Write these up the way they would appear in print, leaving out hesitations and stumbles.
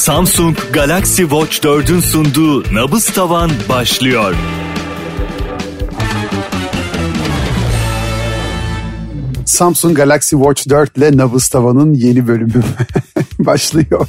Samsung Galaxy Watch 4'ün sunduğu Nabız Tavan başlıyor. Samsung Galaxy Watch 4 ile Nabız Tavan'ın yeni bölümü başlıyor.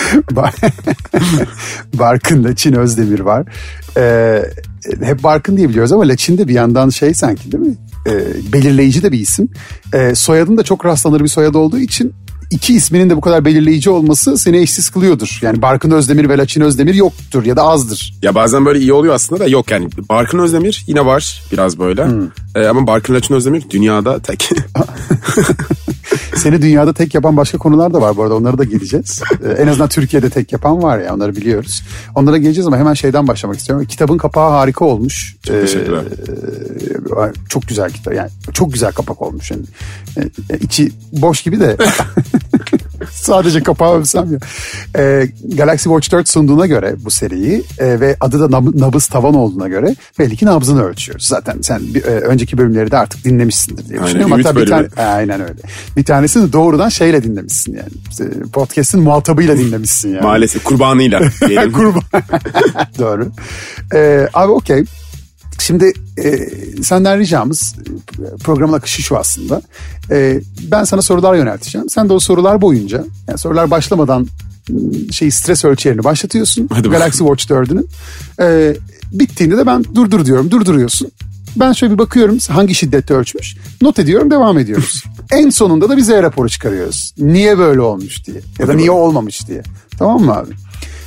Barkın Laçin Özdemir var. Hep Barkın diye biliyoruz ama Laçin de bir yandan sanki değil mi? Belirleyici de bir isim. Soyadın da çok rastlanır bir soyadı olduğu için iki isminin de bu kadar belirleyici olması seni eşsiz kılıyordur. Yani Barkın Özdemir ve Laçin Özdemir yoktur ya da azdır. Ya bazen böyle iyi oluyor aslında da yok yani. Barkın Özdemir yine var biraz böyle. Ama Barkın Laçin Özdemir dünyada tek. Seni dünyada tek yapan başka konular da var bu arada, onlara da geleceğiz. En azından Türkiye'de tek yapan var ya, onları biliyoruz. Onlara geleceğiz ama hemen şeyden başlamak istiyorum. Kitabın kapağı harika olmuş. Çok teşekkürler. Çok güzel kitap yani, çok güzel kapak olmuş. Yani, içi boş gibi de sadece kapağı övsem ya. Galaxy Watch 4 sunduğuna göre bu seriyi ve adı da Nabız Tavan olduğuna göre belli ki nabzını ölçüyoruz. Zaten sen önceki bölümleri de artık dinlemişsindir diye düşünüyorum. Aynen, hatta bir tane, aynen öyle. Bir tanesini doğrudan dinlemişsin yani. Podcast'ın muhatabıyla dinlemişsin yani. Maalesef kurbanıyla. Kurban. Doğru. Abi okey. Şimdi senden ricamız, programın akışı şu aslında. Ben sana sorular yönelteceğim. Sen de o sorular boyunca, yani sorular başlamadan stres ölçerini başlatıyorsun. Galaxy Watch 4'ünün. Bittiğinde de ben durdur diyorum. Durduruyorsun. Ben şöyle bir bakıyorum hangi şiddette ölçmüş. Not ediyorum, devam ediyoruz. En sonunda da bir Z raporu çıkarıyoruz. Niye böyle olmuş diye. Ya da niye olmamış diye. Tamam mı abi?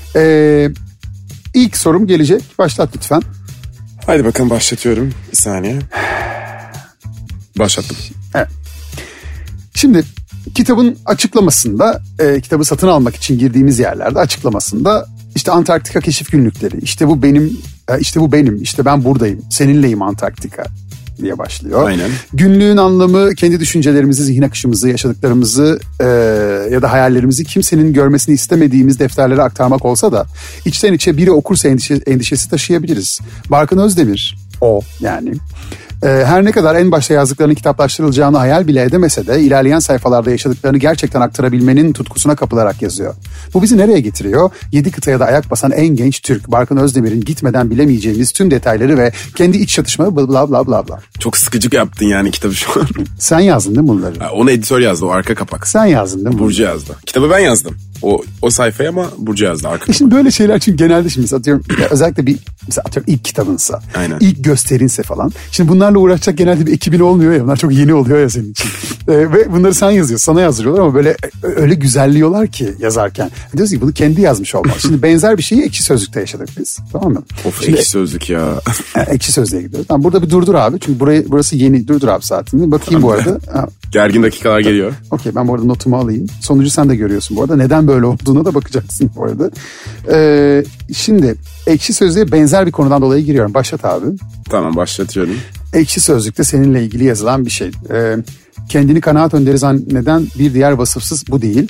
İlk sorum gelecek. Başlat lütfen. Haydi bakalım, başlatıyorum. Bir saniye. Başlattım. Evet. Şimdi kitabın açıklamasında, kitabı satın almak için girdiğimiz yerlerde açıklamasında işte Antarktika keşif günlükleri, işte bu benim, işte ben buradayım, seninleyim Antarktika diye başlıyor. Aynen. Günlüğün anlamı kendi düşüncelerimizi, zihin akışımızı, yaşadıklarımızı ya da hayallerimizi kimsenin görmesini istemediğimiz defterlere aktarmak olsa da içten içe biri okursa endişesi taşıyabiliriz. Barkın Özdemir o yani. Her ne kadar en başta yazdıklarının kitaplaştırılacağını hayal bile edemese de ilerleyen sayfalarda yaşadıklarını gerçekten aktarabilmenin tutkusuna kapılarak yazıyor. Bu bizi nereye getiriyor? 7 kıtaya da ayak basan en genç Türk Barkın Özdemir'in gitmeden bilemeyeceğimiz tüm detayları ve kendi iç çatışmaları bla bla bla bla. Çok sıkıcı yaptın yani kitabı şu an. Sen yazdın değil mi bunları? Onu editör yazdı, o arka kapak. Sen yazdın değil mi? Burcu yazdı. Kitabı ben yazdım. O sayfayı ama Burcu yazdı, arka kapak. Şimdi böyle şeyler çünkü genelde şimdi atıyorum özellikle mesela atıyorum ilk kitabınsa, aynen, ilk gösterinse falan. Şimdi bunlarla uğraşacak genelde bir ekibin olmuyor ya. Bunlar çok yeni oluyor ya senin için. Ve bunları sen yazıyorsun. Sana yazdırıyorlar ama böyle öyle güzelliyorlar ki yazarken. Diyorsun ki bunu kendi yazmış olmalı. Şimdi benzer bir şeyi Ekşi Sözlük'te yaşadık biz. Tamam mı? Of, Ekşi Sözlük ya. Ekşi Sözlük'e gidiyoruz. Tamam, burada bir durdur abi. Çünkü burası yeni. Durdur abi saatini. Bakayım bu arada. Gergin dakikalar geliyor. Okey, ben bu arada notumu alayım. Sonucu sen de görüyorsun bu arada. Neden böyle olduğuna da bakacaksın bu arada. Şimdi Ekşi Sözlük'e benzer bir konudan dolayı giriyorum. Başlat abi. Tamam, başlatıyorum. Ekşi Sözlük'te seninle ilgili yazılan bir şey. Kendini kanaat önderi zanneden bir diğer vasıfsız bu değil.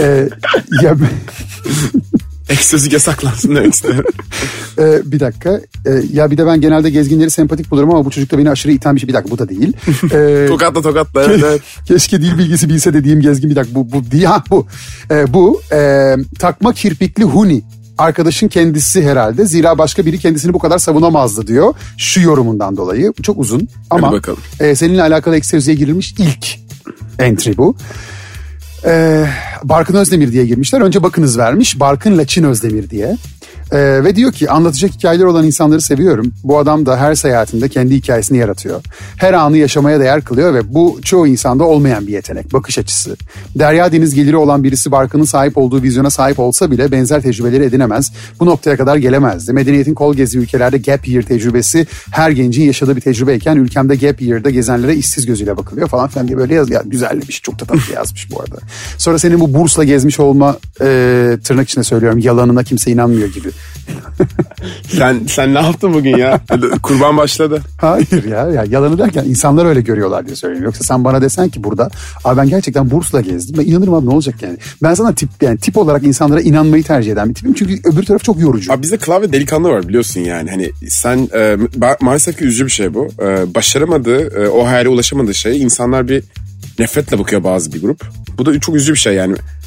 Ekşi Sözlük yasaklansın demek istedim. Bir dakika. Ya bir de ben genelde gezginleri sempatik bulurum ama bu çocukta beni aşırı iten bir şey. Bir dakika, bu da değil. Tokatla. Evet. Keşke dil bilgisi bilse dediğim gezgin, bir dakika. Bu değil. Bu takma kirpikli Huni. Arkadaşın kendisi herhalde. Zira başka biri kendisini bu kadar savunamazdı diyor. Şu yorumundan dolayı. Bu çok uzun. Ama seninle alakalı Ekşi Sözlük'e girilmiş ilk entry bu. Barkın Özdemir diye girmişler. Önce bakınız vermiş. Barkın Laçin Özdemir diye. Ve diyor ki anlatacak hikayeler olan insanları seviyorum. Bu adam da her seyahatinde kendi hikayesini yaratıyor. Her anı yaşamaya değer kılıyor ve bu çoğu insanda olmayan bir yetenek, bakış açısı. Derya deniz geliri olan birisi Barkın'ın sahip olduğu vizyona sahip olsa bile benzer tecrübeleri edinemez. Bu noktaya kadar gelemezdi. Medeniyetin kol gezdiği ülkelerde gap year tecrübesi her gencin yaşadığı bir tecrübeyken ülkemde gap year'da gezenlere işsiz gözüyle bakılıyor falan filan diye böyle güzellemiş. Çok da tatlı yazmış bu arada. Sonra senin bu bursla gezmiş olma tırnak içinde söylüyorum yalanına kimse inanmıyor gibi. Sen ne yaptın bugün ya? Kurban başladı. Hayır ya yalanı derken insanlar öyle görüyorlar diye söyleyeyim. Yoksa sen bana desen ki burada abi ben gerçekten bursla gezdim. Ben inanırım abi, ne olacak yani? Ben sana tip olarak insanlara inanmayı tercih eden bir tipim. Çünkü öbür taraf çok yorucu. Abi bizde klavye delikanlı var biliyorsun yani. Hani sen maalesef ki üzücü bir şey bu. Başaramadığı, o hayale ulaşamadığı şey insanlar bir nefretle bakıyor bazı bir grup. Bu da çok üzücü bir şey yani.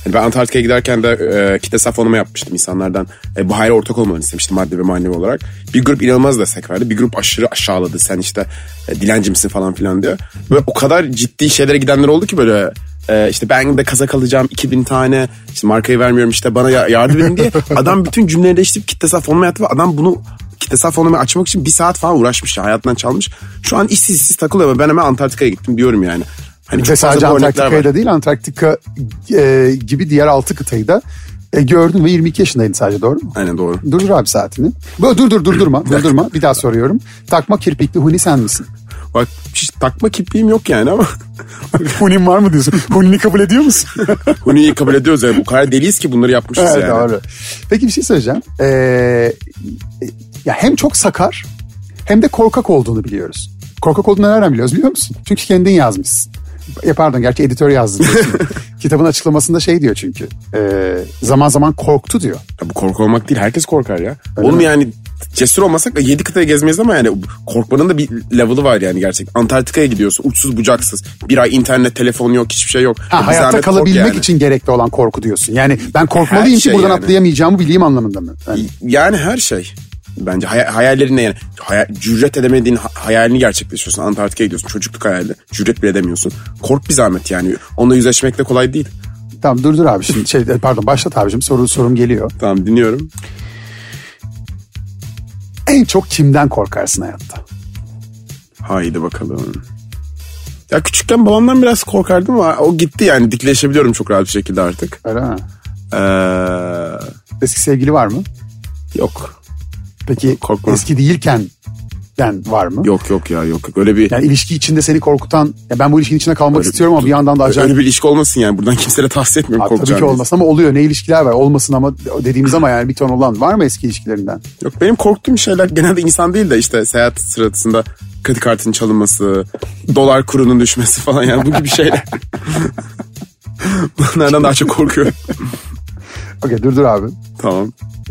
Hani ben Antarktika'ya giderken de kitlesel fonlama yapmıştım insanlardan. Bu hayra ortak olmalarını istemiştim maddi ve manevi olarak. Bir grup inanılmaz destek verdi. Bir grup aşırı aşağıladı. Sen işte dilenci misin falan filan diyor. Böyle o kadar ciddi şeylere gidenler oldu ki böyle... işte ben de kazak alacağım 2000 tane işte markayı vermiyorum işte bana yardım edin diye adam bütün cümleleri değiştirip kitlesel fonlama yaptı ve adam bunu kitlesel fonlamayı açmak için 1 saat falan uğraşmış ya, hayatından çalmış. Şu an işsiz takılıyor ama ben hemen Antarktika'ya gittim diyorum yani. Hani ve sadece Antarktika'ya da değil, Antarktika gibi diğer 6 kıtayı da gördün ve 22 yaşındaydın sadece, doğru mu? Aynen, doğru. Durdur abi saatini. Durdurma. Bir daha soruyorum. Takma kirpikli Huni sen misin? Bak hiç takma kipliğim yok yani ama. Huni'm var mı diyorsun? Huni'ni kabul ediyor musun? Huni'yi kabul ediyoruz yani. Bu kadar deliyiz ki bunları yapmışız evet, yani. Doğru. Peki bir şey söyleyeceğim. Ya hem çok sakar hem de korkak olduğunu biliyoruz. Korkak olduğunu nereden biliyoruz biliyor musun? Çünkü kendin yazmışsın. Pardon, gerçi editör yazdı. Kitabın açıklamasında şey diyor çünkü. Zaman zaman korktu diyor. Ya bu korku olmak değil, herkes korkar ya. Öyle oğlum mi? Yani cesur olmasak da 7 kıtayı gezmeyiz ama yani korkmanın da bir level'ı var yani gerçekten. Antarktika'ya gidiyorsun uçsuz bucaksız. Bir ay internet, telefon yok, hiçbir şey yok. Hayatta kalabilmek için gerekli olan korku diyorsun. Yani ben korkmalıyım ki buradan atlayamayacağımı bileyim anlamında mı? Yani her şey. Bence hayallerinle yani cüret edemediğin hayalini gerçekleştiriyorsun. Antarktika'ya gidiyorsun, çocukluk hayali. Cüret bile edemiyorsun. Kork bir zahmet yani. Onunla yüzleşmek de kolay değil. Tamam dur abi şimdi başlat abicim, sorum geliyor. Tamam, dinliyorum. En çok kimden korkarsın hayatta? Haydi bakalım. Ya küçükken babamdan biraz korkardım ama o gitti yani, dikleşebiliyorum çok rahat bir şekilde artık. Öyle mi? Eski sevgili var mı? Yok. Peki korkma. Eski değilken var mı? Yok öyle bir... Yani ilişki içinde seni korkutan, ya ben bu ilişkinin içinde kalmak istiyorum ama bir yandan da acayip... Öyle bir ilişki olmasın yani, buradan kimseyle tavsiye etmiyorum. Abi, tabii ki olmasın ama oluyor, ne ilişkiler var olmasın ama dediğimiz ama yani bir ton olan var mı eski ilişkilerinden? Yok, benim korktuğum şeyler genelde insan değil de işte seyahat sırasında kredi kartının çalınması, dolar kurunun düşmesi falan yani bu gibi şeyler. Bunlardan daha çok korkuyorum. Okey, dur abi. Tamam.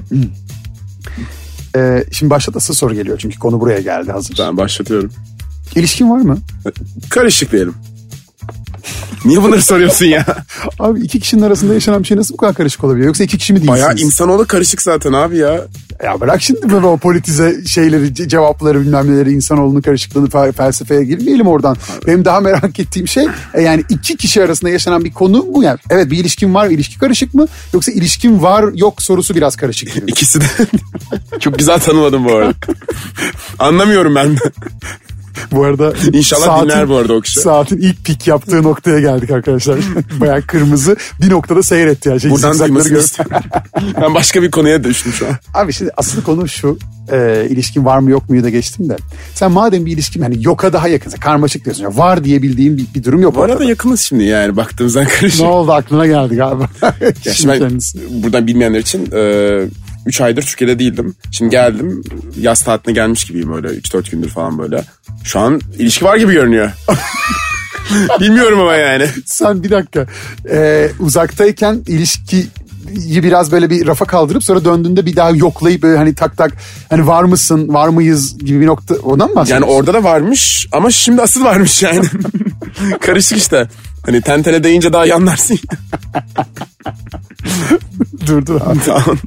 Şimdi başlat, asıl soru geliyor çünkü konu buraya geldi hazır. Ben başlatıyorum. İlişkin var mı? Karışık diyelim. Niye bunları soruyorsun ya? Abi 2 kişinin arasında yaşanan bir şey nasıl bu kadar karışık olabiliyor? Yoksa 2 kişi mi değilsiniz? Bayağı insanoğlu karışık zaten abi ya. Ya bırak şimdi böyle o politize şeyleri, cevapları, bilmem neleri, insanoğlunun karışıklığını, felsefeye girmeyelim oradan. Abi. Benim daha merak ettiğim şey yani 2 kişi arasında yaşanan bir konu bu yani. Evet, bir ilişkin var, ilişki karışık mı? Yoksa ilişkin var yok sorusu biraz karışık gibi mi? İkisi de. Çok güzel tanımladım bu arada. Anlamıyorum ben de. Bu arada İnşallah dinler bu arada o kişi. Saatin ilk pik yaptığı noktaya geldik arkadaşlar. Bayağı kırmızı bir noktada seyretti yani. Buradan duymasını istiyorum. Ben başka bir konuya düştüm şu an. Abi şimdi asıl konu şu. İlişkin var mı yok muyu da geçtim de. Sen madem bir ilişkin hani yoka daha yakınsa, karmaşık diyorsun. Ya, var diyebildiğin bir durum yok. Bu arada yakınız şimdi yani baktığımızdan karışık. Ne oldu, aklına geldik abi. Ben buradan bilmeyenler için 3 aydır Türkiye'de değildim. Şimdi geldim, yaz tatiline gelmiş gibiyim öyle 3-4 gündür falan böyle. Şu an ilişki var gibi görünüyor. Bilmiyorum ama yani. Sen bir dakika uzaktayken ilişkiyi biraz böyle bir rafa kaldırıp sonra döndüğünde bir daha yoklayıp böyle hani tak hani var mısın, var mıyız gibi bir nokta, ondan mı bahsediyorsun? Yani orada da varmış ama şimdi asıl varmış yani. Karışık işte. Hani tentene deyince daha iyi anlarsın. Dur abi. Tamam.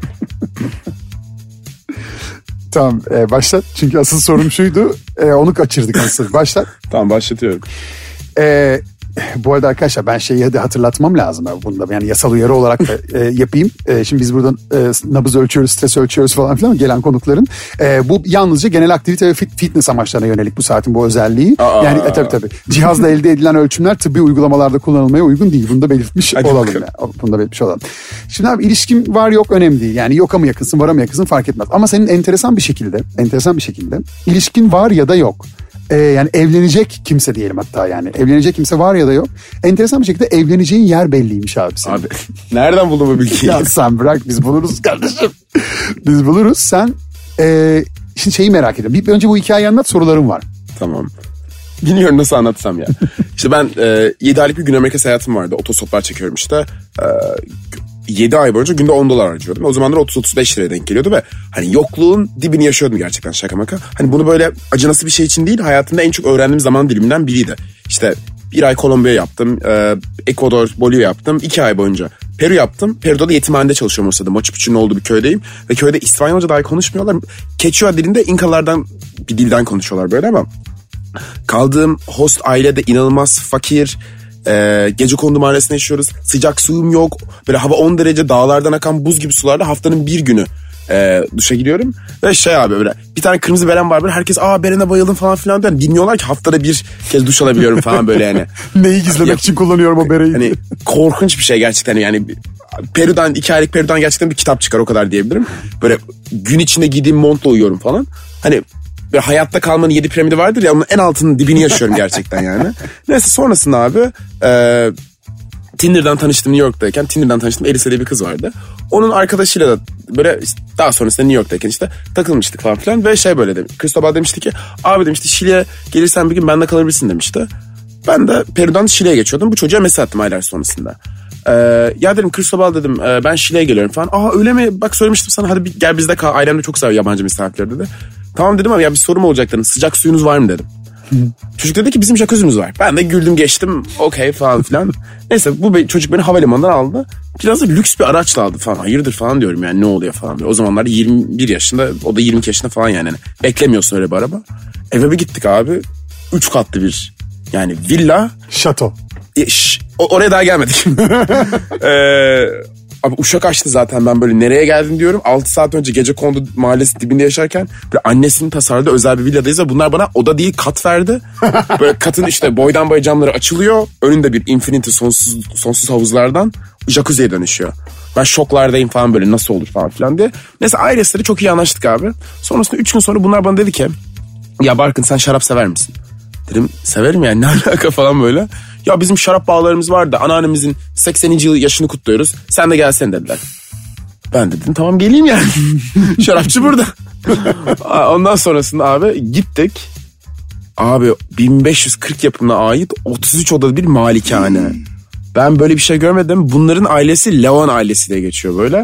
Tamam, başlat. Çünkü asıl sorum şuydu. Onu kaçırdık asıl. Başlat. Tamam, başlatıyorum. Bu arada arkadaşlar ben şeyi de hatırlatmam lazım. Bunda yani yasal uyarı olarak da yapayım. Şimdi biz buradan nabız ölçüyoruz, stres ölçüyoruz falan filan gelen konukların. Bu yalnızca genel aktivite ve fitness amaçlarına yönelik bu saatin bu özelliği. Yani tabii. Cihazla elde edilen ölçümler tıbbi uygulamalarda kullanılmaya uygun değil. Bunu da belirtmiş olalım. Yani. Bunu da belirtmiş olalım. Şimdi abi ilişkin var yok önemli değil. Yani yoka mı yakınsın, vara mı yakınsın fark etmez. Ama senin enteresan bir şekilde ilişkin var ya da yok. Yani evlenecek kimse diyelim hatta yani. Evlenecek kimse var ya da yok. Enteresan bir şekilde evleneceğin yer belliymiş abi senin. Abi nereden buldun bu bilgiyi? Ya sen bırak, biz buluruz kardeşim. Biz buluruz. Sen şimdi şeyi merak ediyorum. Bir önce bu hikayeyi anlat, sorularım var. Tamam. Bilmiyorum nasıl anlatsam ya. İşte ben 7 aylık bir Güney Amerika seyahatim vardı. Otostoplar çekiyorum işte. 7 ay boyunca günde $10 harcıyordum. O zamanlar 30-35 liraya denk geliyordu ve hani yokluğun dibini yaşıyordum gerçekten, şaka maka. Hani bunu böyle acınası bir şey için değil, hayatımda en çok öğrendiğim zaman diliminden biriydi. İşte 1 ay Kolombiya yaptım, Ekvador, Bolivya yaptım. 2 ay boyunca Peru yaptım. Peru'da da yetimhanede çalışıyorum o sırada. Machu Picchu'nun olduğu bir köydeyim. Ve köyde İspanyolca dahi konuşmuyorlar. Quechua dilinde İnkalardan bir dilden konuşuyorlar böyle ama. Kaldığım host ailede inanılmaz fakir. Gecekondu mahallesinde yaşıyoruz. Sıcak suyum yok. Böyle hava 10 derece, dağlardan akan buz gibi sularda haftanın bir günü duşa giriyorum. Ve abi böyle bir tane kırmızı beren var böyle, herkes berene bayıldım falan filan diyor. Bilmiyorlar ki haftada bir kez duş alabiliyorum falan böyle yani. Neyi gizlemek için kullanıyorum o bereyi. Hani korkunç bir şey gerçekten yani. Peru'dan 2 aylık Peru'dan gerçekten bir kitap çıkar, o kadar diyebilirim. Böyle gün içinde giydiğim montla uyuyorum falan. Hani böyle hayatta kalmanın 7 piramidi vardır ya, onun en altının dibini yaşıyorum gerçekten yani. Neyse sonrasında abi Tinder'dan tanıştım New York'tayken. Tinder'dan tanıştım, Elisa diye bir kız vardı. Onun arkadaşıyla da böyle işte daha sonrasında New York'tayken işte takılmıştık falan filan. Ve böyle demiş, Cristobal demişti ki abi demişti Şili'ye gelirsen bir gün bende kalabilirsin demişti. Ben de Peru'dan Şili'ye geçiyordum. Bu çocuğa mesaj attım aylar sonrasında. Ya dedim Cristobal dedim ben Şili'ye geliyorum falan. Öyle mi? Bak söylemiştim sana, hadi bir gel bizde kal. Ailem de çok seviyor yabancı misafirleri dedi. Tamam dedim abi, ya bir sorum olacak dedim. Sıcak suyunuz var mı dedim. Çocuk dedi ki bizim jacuzzi'miz var. Ben de güldüm geçtim. Okey falan filan. Neyse bu çocuk beni havalimanından aldı. Biraz da lüks bir araçla aldı falan. Hayırdır falan diyorum yani, ne oluyor falan. O zamanlar 21 yaşında, o da 22 yaşında falan yani. Beklemiyorsun öyle bir araba. Eve bir gittik abi. 3 katlı bir yani villa. Şato. Oraya daha gelmedik. Abi uşak açtı zaten, ben böyle nereye geldin diyorum. 6 saat önce Gecekondu mahallesi dibinde yaşarken böyle annesinin tasarladığı özel bir villadayız ve bunlar bana oda değil kat verdi. Böyle katın işte boydan boya camları açılıyor. Önünde bir infinity sonsuz havuzlardan jacuzziye dönüşüyor. Ben şoklardayım falan böyle, nasıl olur falan filan diye. Neyse ailesiyle çok iyi anlaştık abi. Sonrasında 3 gün sonra bunlar bana dedi ki ya Barkın sen şarap sever misin? Dedim severim yani, ne alaka falan böyle. Ya bizim şarap bağlarımız vardı. Anneannemizin 80. yaşını kutluyoruz. Sen de gelsen dediler. Ben dedim tamam geleyim yani. Şarapçı burada. Ondan sonrasında abi gittik. Abi 1540 yapımına ait 33 odalı bir malikane. Ben böyle bir şey görmedim. Bunların ailesi Leon ailesi diye geçiyor böyle.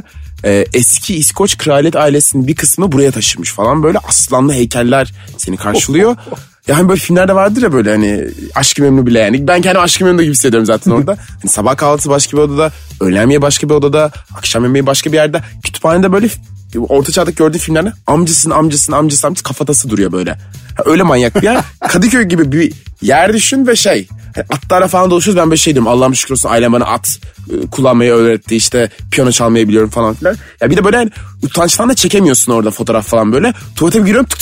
Eski İskoç kraliyet ailesinin bir kısmı buraya taşınmış falan böyle. Aslanlı heykeller seni karşılıyor. Yani böyle filmlerde vardır ya böyle hani Aşk-ı Memnu bile yani. Ben kendimi Aşk-ı Memnu gibi hissediyorum zaten orada. Hani sabah kahvaltısı başka bir odada, öğlen yemeği başka bir odada, akşam yemeği başka bir yerde. Kütüphanede böyle orta çağdaki gördüğün filmlerde amcasının kafatası duruyor böyle. Öyle manyak bir yer. Kadıköy gibi bir yer düşün ve atlarla falan dolaşıyoruz. Ben böyle diyorum, Allah'ım şükür olsun ailem bana at kullanmayı öğretti, işte piyano çalmayı biliyorum falan filan. Ya bir de böyle utançtan da çekemiyorsun orada fotoğraf falan böyle. Tuvalete bir giriyorum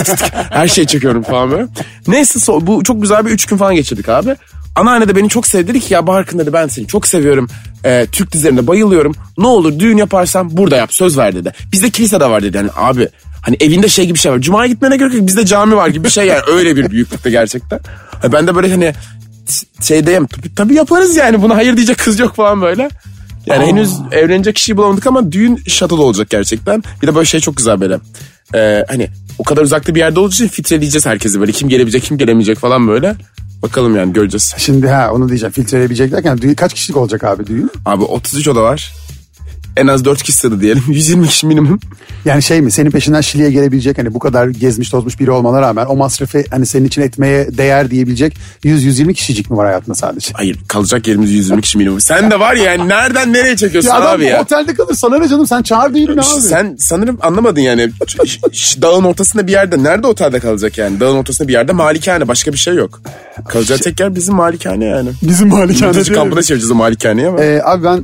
her şeyi çekiyorum falan böyle. Neyse bu çok güzel bir 3 gün falan geçirdik abi. Anneanne de beni çok sevdi, dedi ki ya Barkın dedi ben seni çok seviyorum. Türk dizilerine bayılıyorum. Ne olur düğün yaparsam burada yap, söz ver dedi. Bizde kilise de var dedi. Yani abi hani evinde gibi bir şey var. Cuma'ya gitmene gerek yok, bizde cami var gibi bir şey yani. Öyle bir büyüklükte gerçekten. Ben de böyle hani şeydeyim, tabii yaparız yani, buna hayır diyecek kız yok falan böyle. Yani henüz evlenecek kişiyi bulamadık ama düğün şatoda olacak gerçekten. Bir de böyle çok güzel böyle. Hani o kadar uzakta bir yerde olduğu için filtreleyeceğiz herkesi böyle. Kim gelebilecek kim gelemeyecek falan böyle. Bakalım yani, göreceğiz. Şimdi onu diyeceğim, filtreleyebilecek derken kaç kişilik olacak abi düğün? Abi 33 oda var. En az 4 kişi sığdı diyelim. 120 kişi minimum. Yani mi, senin peşinden Şili'ye gelebilecek hani bu kadar gezmiş tozmuş biri olmana rağmen o masrafı hani senin için etmeye değer diyebilecek 100-120 kişicik mi var hayatında sadece? Hayır, kalacak yerimiz 120 kişi minimum. Sen de var ya yani nereden nereye çekiyorsun ya abi ya? Otelde kalır sana ne canım, sen çağır düğününü abi. Sen sanırım anlamadın yani. Dağın ortasında bir yerde, nerede otelde kalacak yani? Dağın ortasında bir yerde malikane, başka bir şey yok. Kalacağı tek yer bizim malikane yani. Bizim malikane değil mi? Kampına çevireceğiz o malikaneyi ama. Abi ben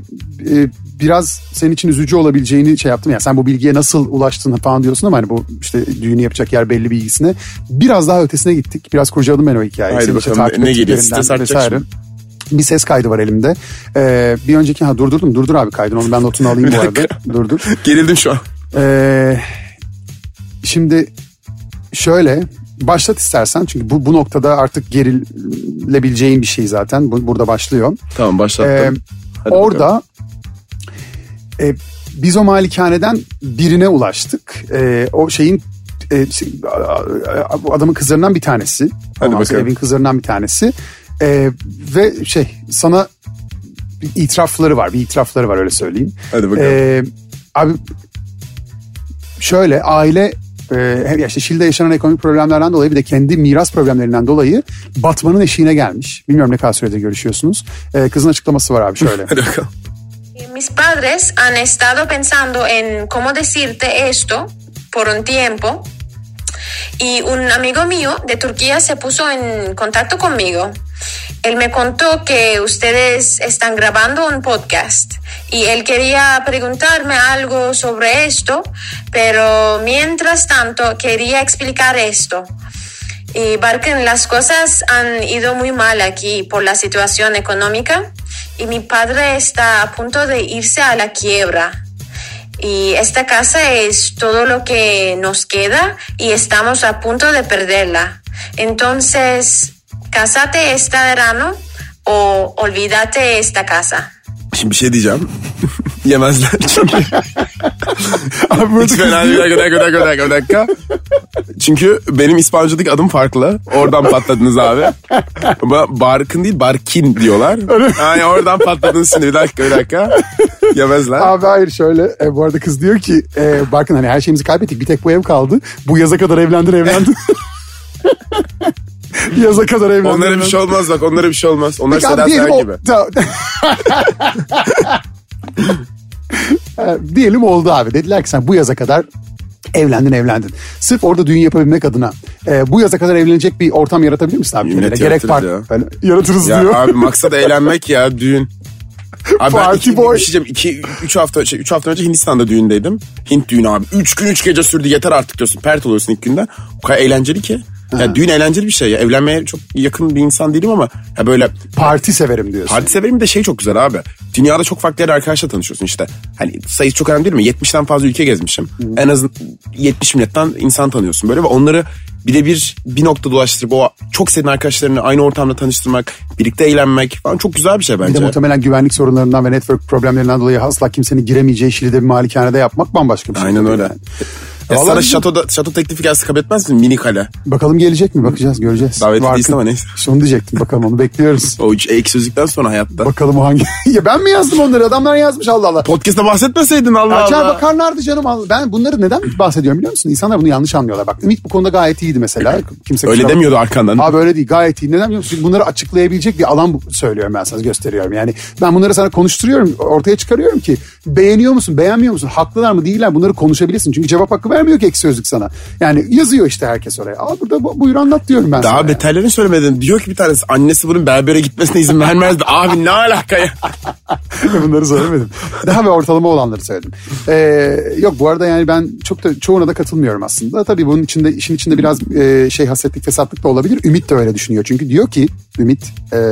biraz senin için üzücü olabileceğini yaptım. Yani sen bu bilgiye nasıl ulaştın falan diyorsun ama hani bu işte düğünü yapacak yer belli bilgisine. Biraz daha ötesine gittik. Biraz kurcaladım ben o hikayeyi. Haydi bakalım ne geliyor? Stres artacak şimdi. Bir ses kaydı var elimde. Bir önceki durdur abi kaydını, onu ben notunu alayım bu arada. Durdur. Gerildim şu an. Şimdi şöyle başlat istersen, çünkü bu noktada artık gerilebileceğin bir şey zaten. Burada başlıyor. Tamam, başlattım. Orada biz o malikaneden birine ulaştık. O şeyin adamın kızlarından bir tanesi. Evin kızlarından bir tanesi. Ve sana bir itirafları var öyle söyleyeyim. Hadi bakalım. Abi şöyle aile işte Şili'de yaşanan ekonomik problemlerden dolayı bir de kendi miras problemlerinden dolayı batmanın eşiğine gelmiş. Bilmiyorum ne kadar sürede görüşüyorsunuz. Kızın açıklaması var abi şöyle. Hadi bakalım. Mis padres han estado pensando en cómo decirte esto por un tiempo y un amigo mío de Turquía se puso en contacto conmigo. Él me contó que ustedes están grabando un podcast y él quería preguntarme algo sobre esto, pero mientras tanto quería explicar esto. Y Barkın, las cosas han ido muy mal aquí por la situación económica y mi padre está a punto de irse a la quiebra. Y esta casa es todo lo que nos queda y estamos a punto de perderla. Entonces, cásate este verano o olvídate esta casa. Şimdi bir şey diyeceğim. Yemezler çünkü. Abi Hiç fena değil. Bir dakika. Çünkü benim İspanyolca'daki adım farklı. Oradan patladınız abi. Ama Barkın değil Barkin diyorlar. Yani oradan patladınız şimdi. Bir dakika. Yemezler. Abi hayır şöyle. Bu arada kız diyor ki Barkın hani her şeyimizi kaybettik. Bir tek bu ev kaldı. Bu yaza kadar evlendin. Yaza kadar evlendin. Onlara bir şey olmaz bak. Onlara bir şey olmaz. Onlar Peki abi, Seda Sayan gibi. Diyelim oldu abi. Dediler ki sen bu yaza kadar evlendin. Sırf orada düğün yapabilmek adına bu yaza kadar evlenecek bir ortam yaratabilir misin abi? Net Gerek yaratırız ya. Böyle, yaratırız Ya diyor. abi maksat eğlenmek ya düğün. Abi Party ben boy. 3 hafta önce Hindistan'da düğündeydim. Hint düğünü abi. 3 gün 3 gece sürdü yeter artık diyorsun. Pert oluyorsun ilk günden. O kadar eğlenceli ki. Ya düğün eğlenceli bir şey ya. Evlenmeye çok yakın bir insan değilim ama ya böyle Parti severim diyorsun. parti severim de şey çok güzel abi. Dünyada çok farklı yer arkadaşla tanışıyorsun işte. Hani sayısı çok önemli değil mi? 70'ten fazla ülke gezmişim. En az 70 milletten insan tanıyorsun böyle ve onları birebir bir noktada ulaştırıp o çok sevdiğin arkadaşlarını aynı ortamda tanıştırmak, birlikte eğlenmek falan çok güzel bir şey Bir de bence. muhtemelen güvenlik sorunlarından ve network problemlerinden dolayı asla kimsenin giremeyeceği Şili'de bir malikanede yapmak bambaşka bir şey. Aynen öyle. Yani. Ya Vallahi sana şato teklifi gelse kabul etmez misin? Mini kale. Bakalım gelecek mi? Bakacağız, göreceğiz. Davetli Barkın, değilsin ama neyse. Şunu diyecektim, bakalım onu bekliyoruz. O ek sözlükten sonra hayatta. Bakalım o hangi... Ya ben mi yazdım onları? Adamlar yazmış, Allah Allah. Podcast'ta bahsetmeseydin Allah Acaba Allah. bakarlardı canım. Ben bunları neden bahsediyorum biliyor musun? İnsanlar bunu yanlış anlıyorlar. Bak Ümit bu konuda gayet iyiydi mesela. Kimse Öyle demiyordu arkandan. Abi öyle değil, gayet iyi. Neden biliyor musun? Çünkü bunları açıklayabilecek bir alan söylüyorum ben sana, gösteriyorum. Yani ben bunları sana konuşturuyorum, ortaya çıkarıyorum ki beğeniyor musun, beğenmiyor musun, haklılar mı değiller, bunları konuşabilirsin. Çünkü cevap hakkı vermiyor ki ek sözlük sana. Yani yazıyor işte herkes oraya. Al burada buyur anlat diyorum ben sana. Daha beterlerini söylemedin. Diyor ki bir tanesi annesi bunun berbere gitmesine izin vermezdi. Abi ne alaka ya? Bunları söylemedim. Daha ve ortalama olanları söyledim. Yok bu arada yani ben çok da çoğuna da katılmıyorum aslında. Tabii bunun içinde, işin içinde biraz hasetlik, fesatlık da olabilir. Ümit de öyle düşünüyor. Çünkü diyor ki Ümit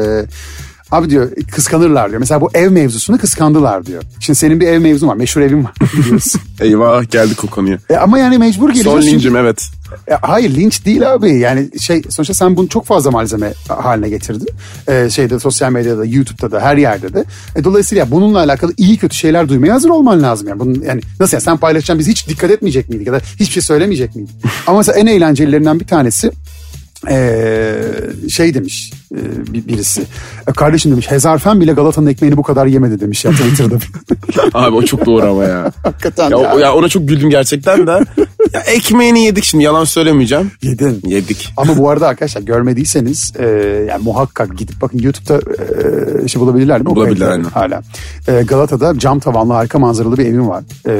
abi diyor kıskanırlar diyor. Mesela bu ev mevzusunu kıskandılar diyor. Şimdi senin bir ev mevzun var. Meşhur evin var biliyorsun. Eyvah geldik o konuya. Ama yani mecbur geliyor. Son lincim evet. Hayır linç değil abi. Yani sonuçta sen bunu çok fazla malzeme haline getirdin. Sosyal medyada, YouTube'da da, her yerde de. Dolayısıyla bununla alakalı iyi kötü şeyler duymaya hazır olman lazım yani. Bunun yani nasıl ya, sen paylaşacaksın, biz hiç dikkat etmeyecek miydik ya da hiçbir şey söylemeyecek miydik? Ama mesela en eğlencelilerinden bir tanesi demiş birisi. Kardeşim demiş, Hezarfen bile Galata'nın ekmeğini bu kadar yemedi demiş ya Twitter'da. Abi o çok doğru ama ya. Hakikaten ya ona çok güldüm gerçekten de. Ya ekmeğini yedik şimdi, yalan söylemeyeceğim. Yedik. Ama bu arada arkadaşlar görmediyseniz yani muhakkak gidip bakın, YouTube'da bulabilirler değil mi? Bulabilirler aynen. Hala. Galata'da cam tavanlı harika manzaralı bir evim var.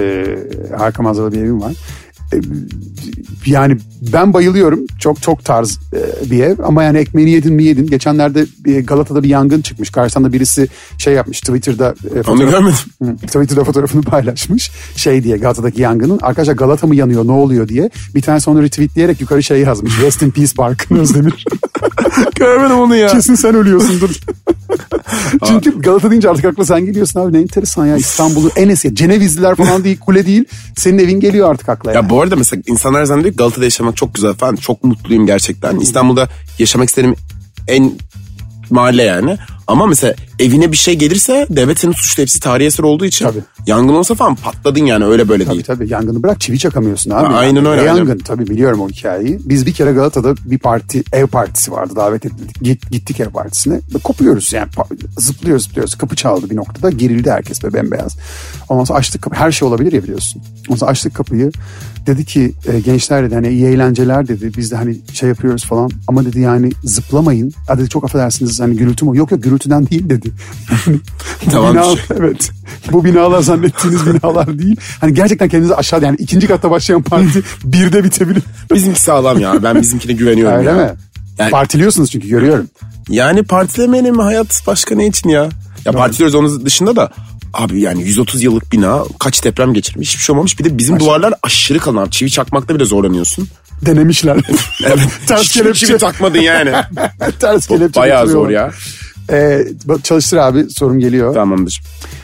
Yani ben bayılıyorum. Çok çok tarz bir ev. Ama yani ekmeğini yedin mi yedin. Geçenlerde Galata'da bir yangın çıkmış. Karşısında birisi yapmış Twitter'da. Onu görmedim. Twitter'da fotoğrafını paylaşmış. Diye, Galata'daki yangının. Arkadaşlar Galata mı yanıyor, ne oluyor diye. Bir tanesi onu retweetleyerek yukarı yazmış. Rest in peace Barkın Özdemir. Görmedim onu ya. Kesin sen ölüyorsundur. Çünkü Galata deyince artık akla sen geliyorsun abi, ne enteresan ya, İstanbul'u en eski Cenevizliler falan değil, kule değil, senin evin geliyor artık akla. Ya bu arada mesela insanlar zannediyor ki Galata'da yaşamak çok güzel falan, çok mutluyum gerçekten. İstanbul'da yaşamak istediğim en mahalle yani. Ama mesela evine bir şey gelirse devlet seni suçlu, hepsi tarihi eser olduğu için. Tabii. Yangın olsa falan patladın yani, öyle böyle değil. Tabii yangını bırak, çivi çakamıyorsun abi. Aynen öyle. Yangın tabii, biliyorum o hikayeyi. Biz bir kere Galata'da bir ev partisi vardı, davet edildik. Gittik ev partisine. Kopuyoruz yani, zıplıyoruz. Kapı çaldı bir noktada, gerildi herkes ve bembeyaz. Ondan sonra açtık kapıyı, her şey olabilir ya biliyorsun. Ondan sonra açtık kapıyı. Dedi ki gençler dedi hani iyi eğlenceler dedi. Biz de hani yapıyoruz falan. Ama dedi yani zıplamayın. Dedi çok affedersiniz hani gürültü mü? Yok gürültüden değil dedi. dedi. Tamam. Bina, evet. Bu binalar zannettiğiniz binalar değil. Hani gerçekten kendinizi aşağıda, yani 2. katta başlayan parti 1'de bitebilir. Bizimki sağlam ya. Ben bizimkine güveniyorum. Öyle ya. mi? Yani, partiliyorsunuz çünkü görüyorum. Yani partilemeyelim mi? Hayat başka ne için ya? Ya partiliyoruz onun dışında da. Abi yani 130 yıllık bina, kaç deprem geçirmiş, hiçbir şey olmamış. Bir de bizim duvarlar aşırı kalın abi. Çivi çakmakta bile zorlanıyorsun. Denemişler. Evet. Ters kelepçe. Çivi takmadın yani. Ters kelepçe. Bayağı zor ya. Çalıştır abi, sorum geliyor. Tamamdır.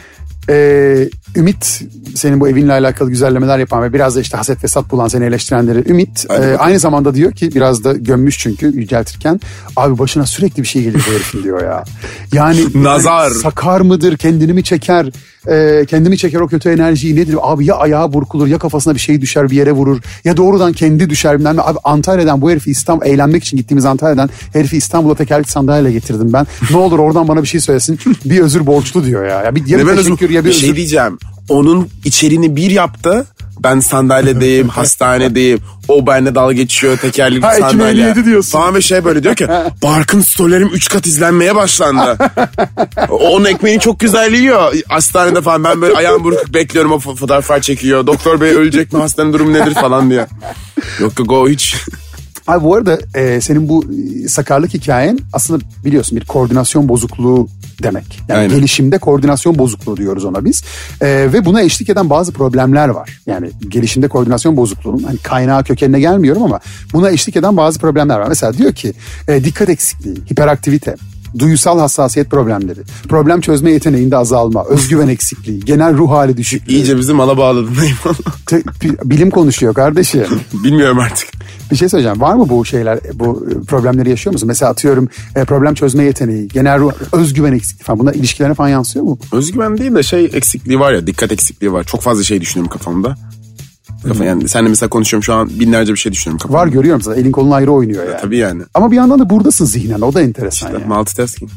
Ümit, senin bu evinle alakalı güzellemeler yapan ve biraz da işte haset fesat bulan, seni eleştirenleri Ümit aynı zamanda diyor ki, biraz da gömmüş çünkü yüceltirken, abi başına sürekli bir şey gelir bu herifin diyor ya. Yani nazar. Yani sakar mıdır, kendini mi çeker, kendimi çeker o kötü enerjiyi, nedir abi, ya ayağı burkulur, ya kafasına bir şey düşer, bir yere vurur, ya doğrudan kendi düşer bilmem ne. Abi Antalya'dan bu herifi eğlenmek için gittiğimiz Antalya'dan herifi İstanbul'a tekerlekli sandalyeyle getirdim ben. Ne olur oradan bana bir şey söylesin, bir özür borçlu diyor ya. Ya bir teşekkür, ya bir şey diyeceğim. Onun içeriğini bir yaptı. Ben sandalyedeyim, hastanedeyim. O benimle dalga geçiyor, tekerlekli sandalye. 2057 diyorsun. Falan ve şey böyle diyor ki, Barkın storylerim 3 kat izlenmeye başlandı. Onun ekmeğini çok güzel yiyor. Hastanede falan ben böyle ayağım buruk bekliyorum, o fotoğraflar çekiyor. Doktor bey ölecek mi, hastanın durumu nedir falan diye. Yok o hiç. Abi bu arada senin bu sakarlık hikayen aslında biliyorsun bir koordinasyon bozukluğu demek. Yani aynen. Gelişimde koordinasyon bozukluğu diyoruz ona biz. Ve buna eşlik eden bazı problemler var. Yani gelişimde koordinasyon bozukluğunun hani kaynağı, kökenine gelmiyorum ama buna eşlik eden bazı problemler var. Mesela diyor ki dikkat eksikliği, hiperaktivite, duysal hassasiyet problemleri, problem çözme yeteneğinde azalma, özgüven eksikliği, genel ruh hali düşüklüğü. İyice bizi mala bağladın. Bilim konuşuyor kardeşim. Bilmiyorum artık. Bir şey söyleyeceğim. Var mı bu şeyler, bu problemleri yaşıyor musun? Mesela atıyorum problem çözme yeteneği, genel ruh, özgüven eksikliği falan. Bunlar ilişkilerine falan yansıyor mu? Özgüven değil de şey eksikliği var ya, dikkat eksikliği var. Çok fazla şey düşünüyorum kafamda. Yani seninle mesela konuşuyorum şu an, binlerce bir şey düşünüyorum kafamda. Var, görüyorum zaten. Elin kolun ayrı oynuyor yani. Tabii yani. Ama bir yandan da buradasın zihnen. O da enteresan İşte, yani. multitasking.